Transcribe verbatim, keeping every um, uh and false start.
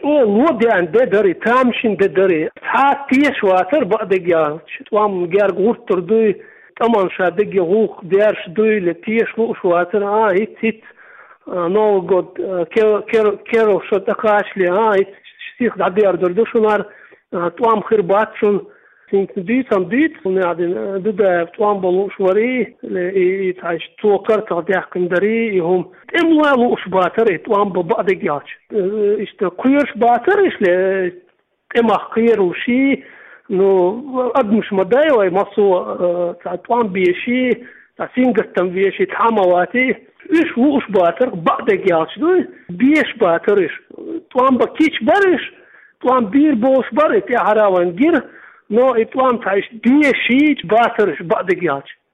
الوضع بدري تامشين بدري حاتيش واتر بقدجا شتوام جار غور تردوي طمان شادج غوق ديارش دوي لتيش غوش واتر اه هيت هيت نو جود كيرو كيرو كيرو شو تقاش لي اه هيت شتيخ دعبيار دردوشونار توام خرباتشون سينك ديت ام ديت ونعدين دودا توام بلوش وري يتعيش توكر تغديح كندري هم اموالو اش باتر توام ببقدجاش اشت قيرش باتر اش لي اما قير وشي نو أدمش مداي وي مصو تعطوان بيشي تعسين قتم بيشي تحامواتي إيش وش باتر بعد جالش دوي بيش باترش توان بكيش برش توان بير بوش بري تي حراوان جير نو إتوان تعيش بيشي باترش بعد جالش